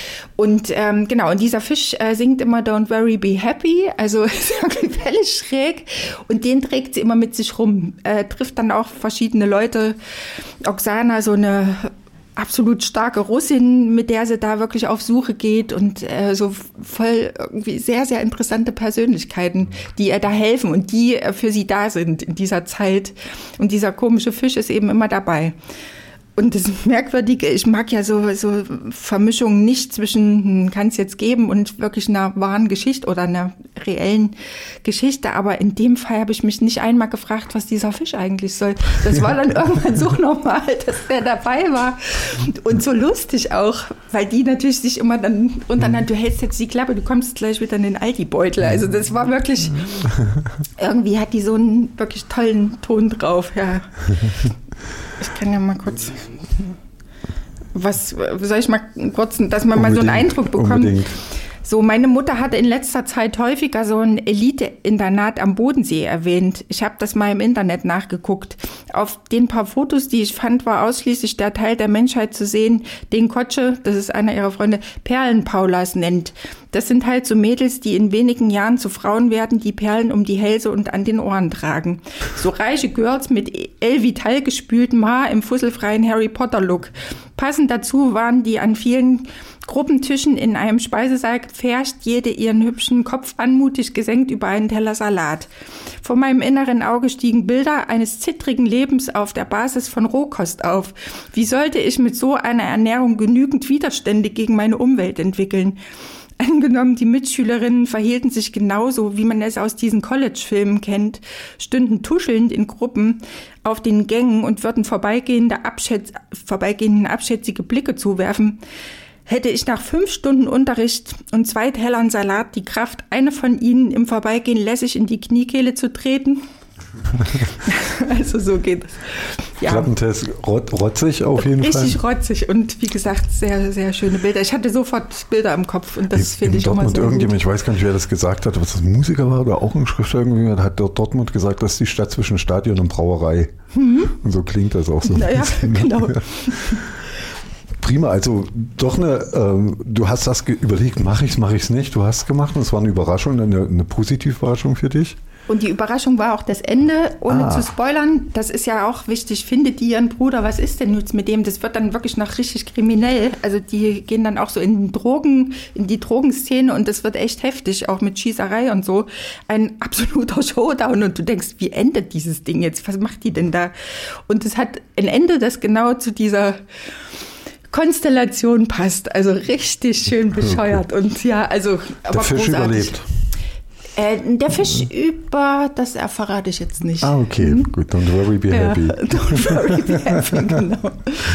Und ähm, genau, und dieser Fisch äh, singt immer Don't worry, be happy, also ist irgendwie völlig schräg, und den trägt sie immer mit sich rum, äh, trifft dann auch verschiedene Leute, Oksana, so eine absolut starke Russin, mit der sie da wirklich auf Suche geht, und äh, so voll irgendwie sehr, sehr interessante Persönlichkeiten, die ihr da helfen und die äh, für sie da sind in dieser Zeit, und dieser komische Fisch ist eben immer dabei. Und das Merkwürdige, ich mag ja so, so Vermischungen nicht zwischen, kann es jetzt geben, und wirklich einer wahren Geschichte oder einer reellen Geschichte. Aber in dem Fall habe ich mich nicht einmal gefragt, was dieser Fisch eigentlich soll. Das war dann irgendwann so normal, dass der dabei war. Und so lustig auch, weil die natürlich sich immer dann untereinander, du hältst jetzt die Klappe, du kommst gleich wieder in den Aldi-Beutel. Also das war wirklich, irgendwie hat die so einen wirklich tollen Ton drauf, ja. Ich kann ja mal kurz, was soll ich mal kurz, dass man unbedingt, mal so einen Eindruck bekommt. Unbedingt. So, meine Mutter hatte in letzter Zeit häufiger so ein Elite-Internat am Bodensee erwähnt. Ich habe das mal im Internet nachgeguckt. Auf den paar Fotos, die ich fand, war ausschließlich der Teil der Menschheit zu sehen, den Kotsche, das ist einer ihrer Freunde, Perlenpaulas nennt. Das sind halt so Mädels, die in wenigen Jahren zu Frauen werden, die Perlen um die Hälse und an den Ohren tragen. So reiche Girls mit El Vital gespültem Haar im fusselfreien Harry Potter Look. Passend dazu waren die an vielen Gruppentischen in einem Speisesaal gepfercht, jede ihren hübschen Kopf anmutig gesenkt über einen Teller Salat. Vor meinem inneren Auge stiegen Bilder eines zittrigen Lebens auf der Basis von Rohkost auf. Wie sollte ich mit so einer Ernährung genügend Widerstände gegen meine Umwelt entwickeln? Angenommen, die Mitschülerinnen verhielten sich genauso, wie man es aus diesen College-Filmen kennt, stünden tuschelnd in Gruppen auf den Gängen und würden vorbeigehende abschätz- vorbeigehenden abschätzige Blicke zuwerfen. Hätte ich nach fünf Stunden Unterricht und zwei Tellern Salat die Kraft, eine von ihnen im Vorbeigehen lässig in die Kniekehle zu treten? Also so geht es. Ja. Klappentest rot, rotzig auf jeden Richtig Fall. Richtig rotzig und wie gesagt, sehr, sehr schöne Bilder. Ich hatte sofort Bilder im Kopf und das finde ich immer Dortmund sehr irgendjemand, gut. ich weiß gar nicht, wer das gesagt hat, ob das ein Musiker war oder auch ein Schriftsteller, irgendwie, hat dort Dortmund gesagt, das ist die Stadt zwischen Stadion und Brauerei. Mhm. Und so klingt das auch so. Naja, genau. Prima, also doch eine, ähm, du hast das ge- überlegt, mache ich es, mache ich es nicht, du hast es gemacht und es war eine Überraschung, eine, eine positive Überraschung für dich. Und die Überraschung war auch das Ende, ohne Ah. zu spoilern. Das ist ja auch wichtig. Findet die ihren Bruder, was ist denn jetzt mit dem? Das wird dann wirklich noch richtig kriminell. Also die gehen dann auch so in Drogen, in die Drogenszene und das wird echt heftig, auch mit Schießerei und so. Ein absoluter Showdown und du denkst, wie endet dieses Ding jetzt? Was macht die denn da? Und es hat ein Ende, das genau zu dieser Konstellation passt. Also richtig schön bescheuert und ja, also aber Der Fisch großartig. überlebt. Äh, der Fisch über, das äh, verrate ich jetzt nicht. Ah, okay, Mhm. gut, don't worry, be Ja, happy. don't worry, be happy, genau.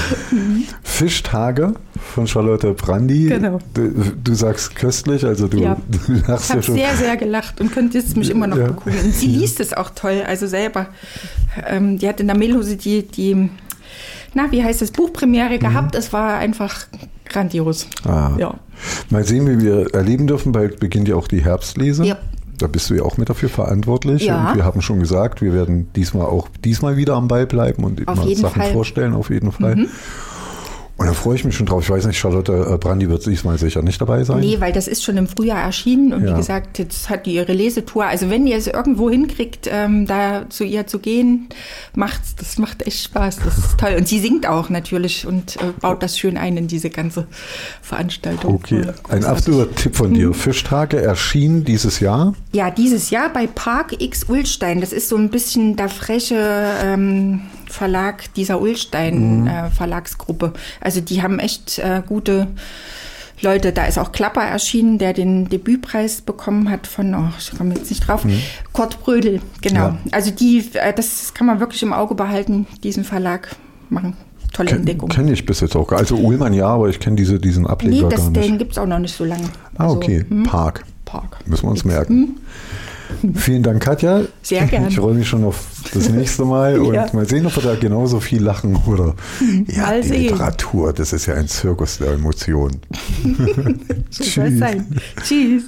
Fischtage von Charlotte Brandy. Genau. Du, du sagst köstlich, also du, Ja. du lachst Ich ja habe schon. sehr, sehr gelacht und könnte jetzt mich immer noch Ja. bekugeln. Und sie liest es auch toll, also selber. Ähm, die hat in der Melhose die, die, na, wie heißt das, Buchpremiere gehabt. Es war einfach grandios. Ah. Ja. Mal sehen, wie wir erleben dürfen. Bald beginnt ja auch die Herbstlese. Ja. Da bist du ja auch mit dafür verantwortlich. Ja. Und wir haben schon gesagt, wir werden diesmal auch diesmal wieder am Ball bleiben und Auf mal jeden Sachen Fall. vorstellen, auf jeden Fall. Mhm. Und da freue ich mich schon drauf. Ich weiß nicht, Charlotte Brandy wird diesmal sicher nicht dabei sein. Nee, weil das ist schon im Frühjahr erschienen und Ja. wie gesagt, jetzt hat die ihre Lesetour. Also wenn ihr es irgendwo hinkriegt, ähm, da zu ihr zu gehen, macht's, das macht echt Spaß. Das ist toll. Und sie singt auch natürlich und äh, baut das schön ein in diese ganze Veranstaltung. Okay, Voll ein großartig. absoluter Tipp von dir. Mhm. Fischtage erschien dieses Jahr. Ja, dieses Jahr bei Park X Ullstein. Das ist so ein bisschen der freche ähm, Verlag dieser Ullstein Mhm. äh, Verlagsgruppe. Also die haben echt äh, gute Leute. Da ist auch Klapper erschienen, der den Debütpreis bekommen hat von, oh, ich komme jetzt nicht drauf, Mhm. Kurt Brödel. Genau. Ja. Also die, äh, das kann man wirklich im Auge behalten, diesen Verlag machen. Tolle Entdeckung. Kenne ich bis jetzt auch gar. Also Ullmann ja, aber ich kenne diese, diesen Ableger Nee, das, gar nicht. den gibt es auch noch nicht so lange. Ah, Also, okay. hm, Park. Park. Müssen wir uns merken. Vielen Dank, Katja. Sehr gern. Ich freue mich schon auf das nächste Mal und Ja. mal sehen, ob wir da genauso viel lachen oder. Ja, Mal die sehen. Literatur, das ist ja ein Zirkus der Emotionen. So soll es sein. Tschüss.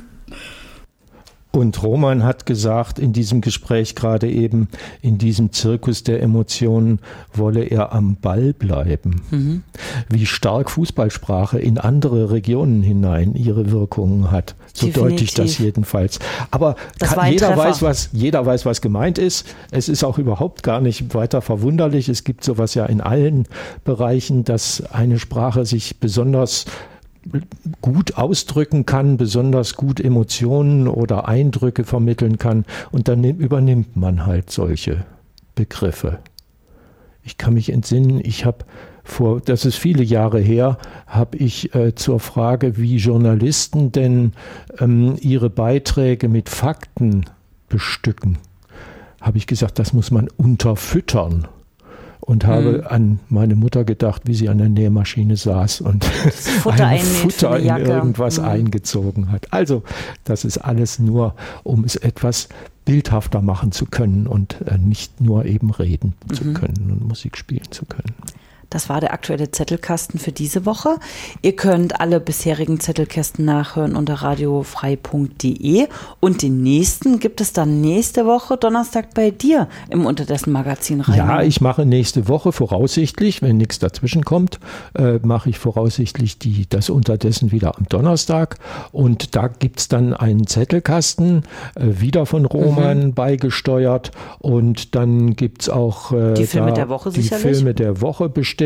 Und Roman hat gesagt in diesem Gespräch gerade eben, in diesem Zirkus der Emotionen wolle er am Ball bleiben. Mhm. Wie stark Fußballsprache in andere Regionen hinein ihre Wirkungen hat. So Definitiv. deute ich das jedenfalls. Aber Das kann, war ein jeder, Treffer. weiß, was, jeder weiß, was gemeint ist. Es ist auch überhaupt gar nicht weiter verwunderlich. Es gibt sowas ja in allen Bereichen, dass eine Sprache sich besonders gut ausdrücken kann, besonders gut Emotionen oder Eindrücke vermitteln kann und dann nimm- übernimmt man halt solche Begriffe. Ich kann mich entsinnen, ich habe vor, das ist viele Jahre her, habe ich äh, zur Frage, wie Journalisten denn ähm, ihre Beiträge mit Fakten bestücken, habe ich gesagt, das muss man unterfüttern. Und habe Mhm. an meine Mutter gedacht, wie sie an der Nähmaschine saß und Futter ein einnäht für Futter eine in Jacke. irgendwas Mhm. eingezogen hat. Also das ist alles nur, um es etwas bildhafter machen zu können und äh, nicht nur eben reden zu Mhm. können und Musik spielen zu können. Das war der aktuelle Zettelkasten für diese Woche. Ihr könnt alle bisherigen Zettelkästen nachhören unter radiofrei punkt de und den nächsten gibt es dann nächste Woche Donnerstag bei dir im Unterdessen Magazin rein. Ja, ich mache nächste Woche voraussichtlich, wenn nichts dazwischen kommt, äh, mache ich voraussichtlich die, das Unterdessen wieder am Donnerstag und da gibt es dann einen Zettelkasten, äh, wieder von Roman mhm. beigesteuert und dann gibt es auch äh, die Filme der Woche die sicherlich. Filme der Woche bestimmt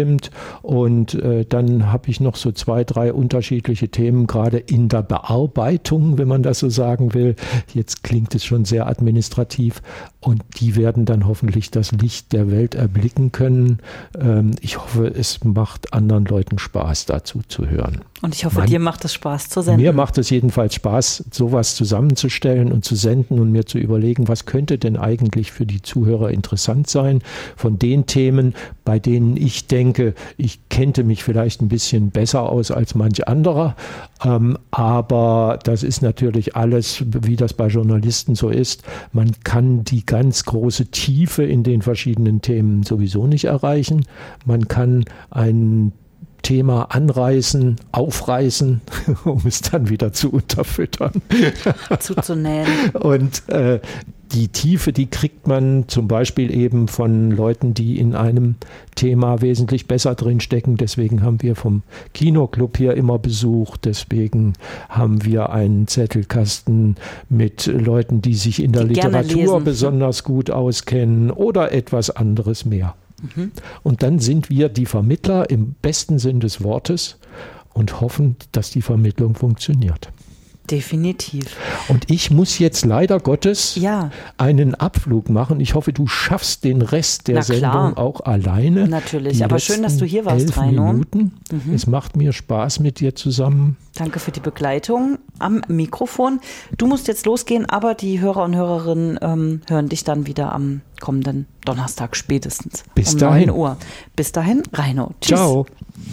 und äh, dann habe ich noch so zwei, drei unterschiedliche Themen, gerade in der Bearbeitung, wenn man das so sagen will. Jetzt klingt es schon sehr administrativ und die werden dann hoffentlich das Licht der Welt erblicken können. Ähm, ich hoffe, es macht anderen Leuten Spaß, dazu zu hören. Und ich hoffe, Man, dir macht es Spaß zu senden. Mir macht es jedenfalls Spaß, sowas zusammenzustellen und zu senden und mir zu überlegen, was könnte denn eigentlich für die Zuhörer interessant sein von den Themen, bei denen ich denke, ich kennte mich vielleicht ein bisschen besser aus als manch anderer. Ähm, aber das ist natürlich alles, wie das bei Journalisten so ist. Man kann die ganz große Tiefe in den verschiedenen Themen sowieso nicht erreichen. Man kann ein Thema anreißen, aufreißen, um es dann wieder zu unterfüttern. Zuzunähen. Und äh, die Tiefe, die kriegt man zum Beispiel eben von Leuten, die in einem Thema wesentlich besser drinstecken. Deswegen haben wir vom Kinoclub hier immer Besuch. Deswegen haben wir einen Zettelkasten mit Leuten, die sich in der die Literatur besonders gut auskennen oder etwas anderes mehr. Mhm. Und dann sind wir die Vermittler im besten Sinn des Wortes und hoffen, dass die Vermittlung funktioniert. Definitiv. Und ich muss jetzt leider Gottes ja. einen Abflug machen. Ich hoffe, du schaffst den Rest der Na klar. Sendung auch alleine. Natürlich, aber schön, dass du hier warst, elf Raino. Minuten. Mhm. Es macht mir Spaß mit dir zusammen. Danke für die Begleitung am Mikrofon. Du musst jetzt losgehen, aber die Hörer und Hörerinnen ähm, hören dich dann wieder am kommenden Donnerstag spätestens. Bis um dahin. neun Uhr. Bis dahin, Raino. Tschüss. Ciao.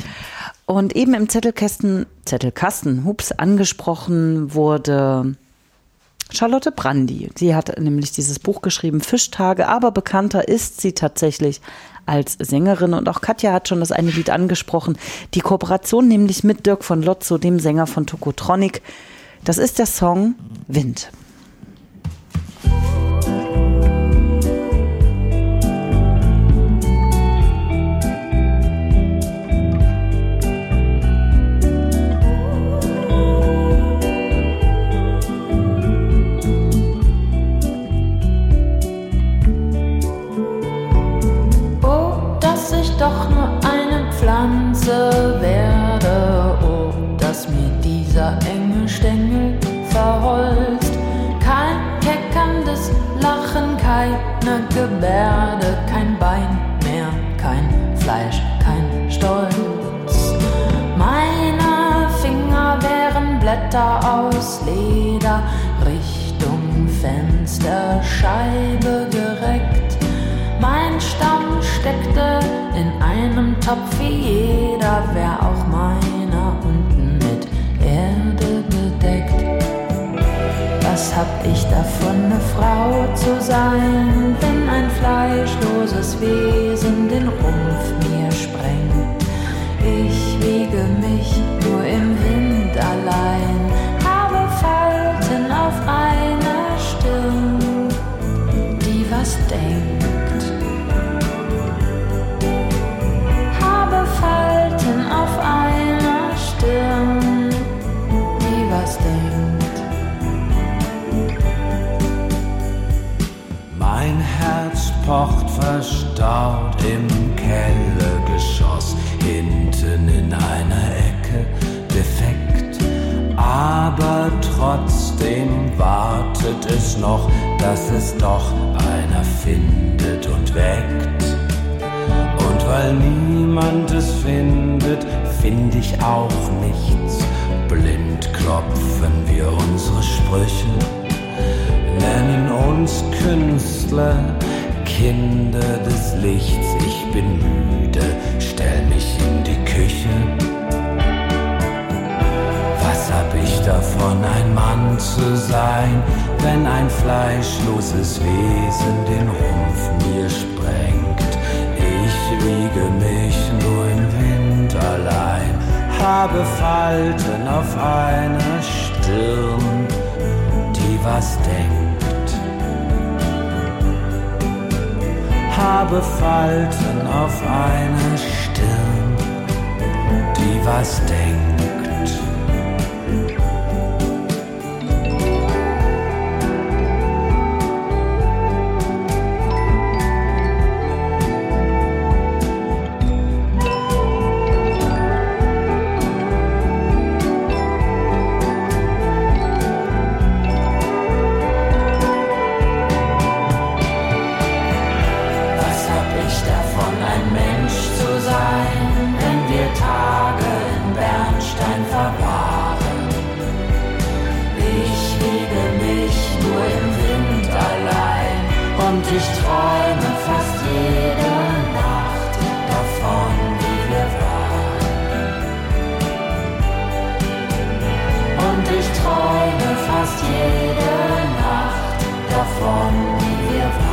Und eben im Zettelkästen, Zettelkasten, hups, angesprochen wurde Charlotte Brandy. Sie hat nämlich dieses Buch geschrieben, Fischtage, aber bekannter ist sie tatsächlich als Sängerin. Und auch Katja hat schon das eine Lied angesprochen. Die Kooperation nämlich mit Dirk von Lotzo, dem Sänger von Tokotronic. Das ist der Song Wind. Doch nur eine Pflanze werde, oh, dass mir dieser enge Stängel verholzt. Kein keckerndes Lachen, keine Gebärde, kein Bein mehr, kein Fleisch, kein Stolz. Meine Finger wären Blätter aus Leder, Richtung Fensterscheibe gereckt. Mein Stamm steckte in einem Topf wie jeder, wär auch meiner unten mit Erde bedeckt. Was hab ich davon, ne Frau zu sein, wenn ein fleischloses Wesen den Rumpf mir sprengt? Ich wiege mich nur im Wind allein, habe Falten auf einer Stirn, die was denkt. Falten auf einer Stirn, die was denkt. Mein Herz pocht verstaut im Kellergeschoss, hinten in einer Ecke defekt. Aber trotzdem wartet es noch, dass es doch einer findet und weckt. Und weil niemand es findet, find ich auch nichts. Blind klopfen wir unsere Sprüche, nennen uns Künstler, Kinder des Lichts. Ich bin müde, stell mich in die Küche. Was hab ich davon, ein Mann zu sein, wenn ein fleischloses Wesen den Rumpf mir sprengt? Ich wiege mich nur im Wind allein, habe Falten auf einer Stirn, die was denkt. Habe Falten auf einer Stirn, die was denkt. Ich träume fast jede Nacht davon, wie wir waren. Und ich träume fast jede Nacht davon, wie wir waren.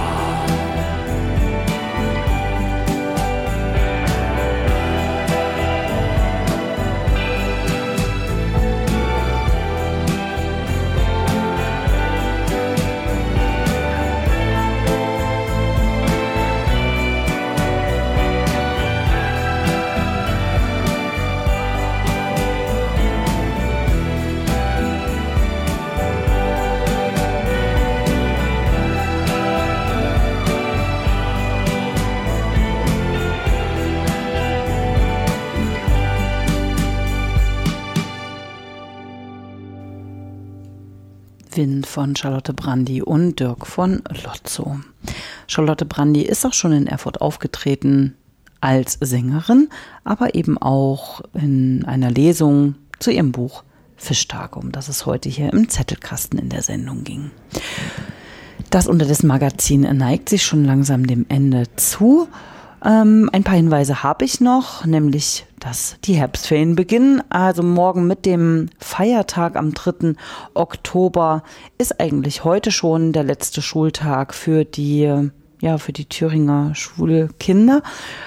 Wind von Charlotte Brandy und Dirk von Lotzo. Charlotte Brandy ist auch schon in Erfurt aufgetreten als Sängerin, aber eben auch in einer Lesung zu ihrem Buch Fischtage, um das es heute hier im Zettelkasten in der Sendung ging. Das Unterdessen Magazin neigt sich schon langsam dem Ende zu. Ähm, ein paar Hinweise habe ich noch, nämlich, dass die Herbstferien beginnen. Also morgen mit dem Feiertag am dritten Oktober ist eigentlich heute schon der letzte Schultag für die, ja, für die Thüringer Schulkinder,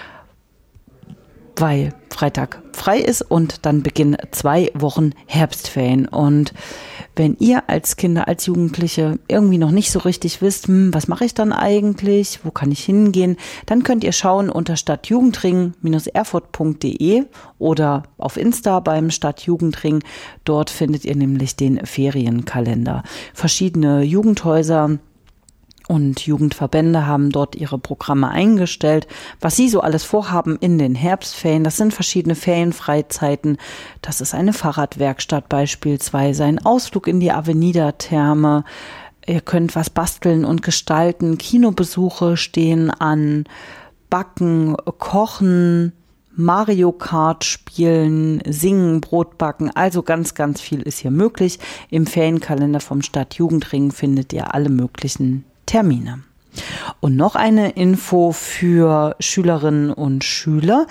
weil Freitag frei ist und dann beginnen zwei Wochen Herbstferien. Und wenn ihr als Kinder, als Jugendliche irgendwie noch nicht so richtig wisst, hm, was mache ich dann eigentlich, wo kann ich hingehen, dann könnt ihr schauen unter stadtjugendring erfurt punkt de oder auf Insta beim Stadtjugendring. Dort findet ihr nämlich den Ferienkalender. Verschiedene Jugendhäuser und Jugendverbände haben dort ihre Programme eingestellt, was sie so alles vorhaben in den Herbstferien. Das sind verschiedene Ferienfreizeiten. Das ist eine Fahrradwerkstatt beispielsweise, ein Ausflug in die Avenida-Therme. Ihr könnt was basteln und gestalten. Kinobesuche stehen an, backen, kochen, Mario Kart spielen, singen, Brot backen. Also ganz, ganz viel ist hier möglich. Im Ferienkalender vom Stadtjugendring findet ihr alle möglichen Termine. Und noch eine Info für Schülerinnen und Schüler.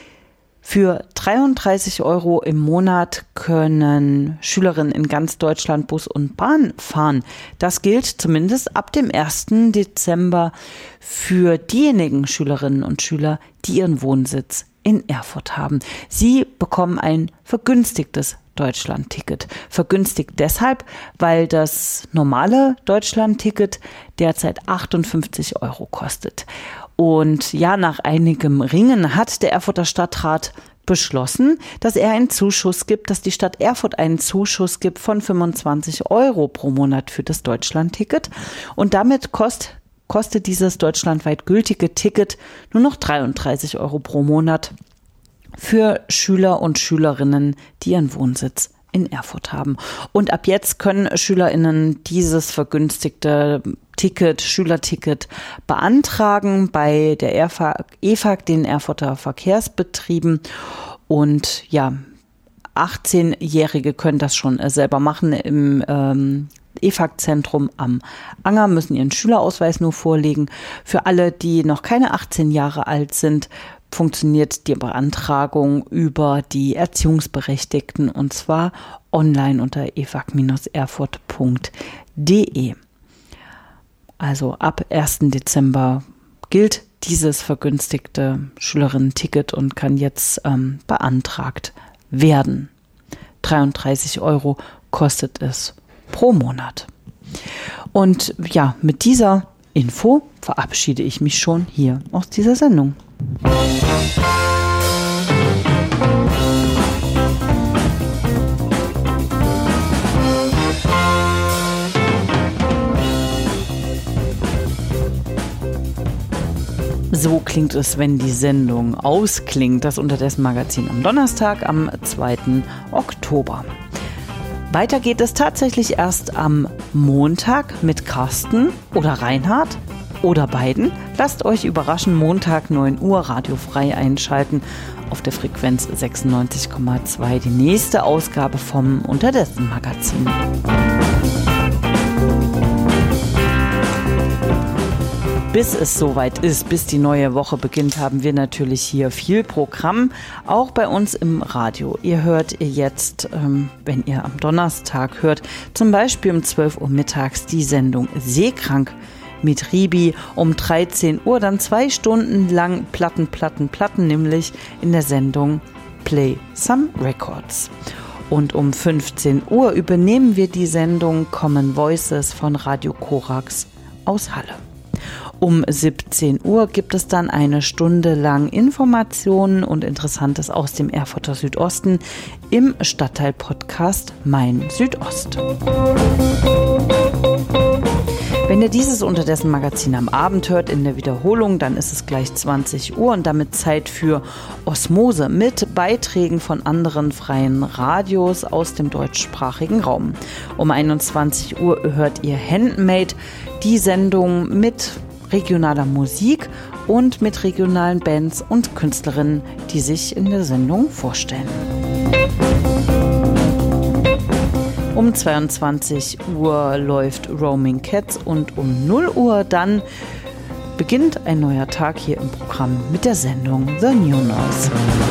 Für dreiunddreißig Euro im Monat können Schülerinnen in ganz Deutschland Bus und Bahn fahren. Das gilt zumindest ab dem ersten Dezember für diejenigen Schülerinnen und Schüler, die ihren Wohnsitz in Erfurt haben. Sie bekommen ein vergünstigtes Deutschland-Ticket. Vergünstigt deshalb, weil das normale Deutschland-Ticket derzeit achtundfünfzig Euro kostet. Und ja, nach einigem Ringen hat der Erfurter Stadtrat beschlossen, dass er einen Zuschuss gibt, dass die Stadt Erfurt einen Zuschuss gibt von fünfundzwanzig Euro pro Monat für das Deutschland-Ticket. Und damit kostet kostet dieses deutschlandweit gültige Ticket nur noch dreiunddreißig Euro pro Monat für Schüler und Schülerinnen, die ihren Wohnsitz in Erfurt haben. Und ab jetzt können SchülerInnen dieses vergünstigte Ticket, Schülerticket beantragen bei der E F A G, den Erfurter Verkehrsbetrieben. Und ja, achtzehnjährige können das schon selber machen im ähm, E F A G-Zentrum am Anger, müssen ihren Schülerausweis nur vorlegen. Für alle, die noch keine achtzehn Jahre alt sind, funktioniert die Beantragung über die Erziehungsberechtigten und zwar online unter e f a g erfurt punkt de. Also ab ersten Dezember gilt dieses vergünstigte Schülerinnen-Ticket und kann jetzt ähm, beantragt werden. dreiunddreißig Euro kostet es pro Monat. Und ja, mit dieser Info verabschiede ich mich schon hier aus dieser Sendung. So klingt es, wenn die Sendung ausklingt. Das Unterdessen-Magazin am Donnerstag, am zweiten Oktober. Weiter geht es tatsächlich erst am Montag mit Carsten oder Reinhard oder beiden. Lasst euch überraschen, Montag neun Uhr, radiofrei einschalten auf der Frequenz sechsundneunzig Komma zwei. Die nächste Ausgabe vom Unterdessen-Magazin. Bis es soweit ist, bis die neue Woche beginnt, haben wir natürlich hier viel Programm, auch bei uns im Radio. Ihr hört jetzt, ähm, wenn ihr am Donnerstag hört, zum Beispiel um zwölf Uhr mittags die Sendung Seekrank mit Ribi, um dreizehn Uhr dann zwei Stunden lang Platten, Platten, Platten, nämlich in der Sendung Play Some Records. Und um fünfzehn Uhr übernehmen wir die Sendung Common Voices von Radio Korax aus Halle. Um siebzehn Uhr gibt es dann eine Stunde lang Informationen und Interessantes aus dem Erfurter Südosten im Stadtteil-Podcast Mein Südost. Wenn ihr dieses Unterdessen-Magazin am Abend hört in der Wiederholung, dann ist es gleich zwanzig Uhr und damit Zeit für Osmose mit Beiträgen von anderen freien Radios aus dem deutschsprachigen Raum. Um einundzwanzig Uhr hört ihr Handmade, die Sendung mit regionaler Musik und mit regionalen Bands und Künstlerinnen, die sich in der Sendung vorstellen. Um zweiundzwanzig Uhr läuft Roaming Cats und um null Uhr dann beginnt ein neuer Tag hier im Programm mit der Sendung The New Noise.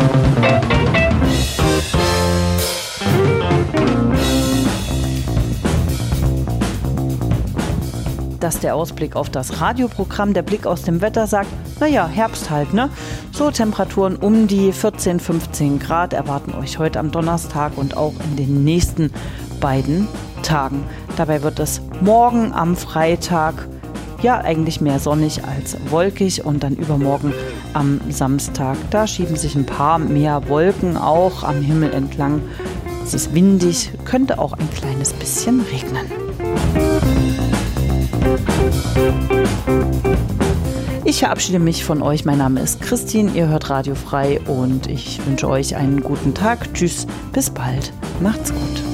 Das ist der Ausblick auf das Radioprogramm. Der Blick aus dem Wetter sagt, naja, Herbst halt, ne? So Temperaturen um die vierzehn, fünfzehn Grad erwarten euch heute am Donnerstag und auch in den nächsten beiden Tagen. Dabei wird es morgen am Freitag ja eigentlich mehr sonnig als wolkig und dann übermorgen am Samstag, da schieben sich ein paar mehr Wolken auch am Himmel entlang. Es ist windig, könnte auch ein kleines bisschen regnen. Ich verabschiede mich von euch. Mein Name ist Christine, ihr hört Radio Frei und ich wünsche euch einen guten Tag. Tschüss, bis bald. Macht's gut.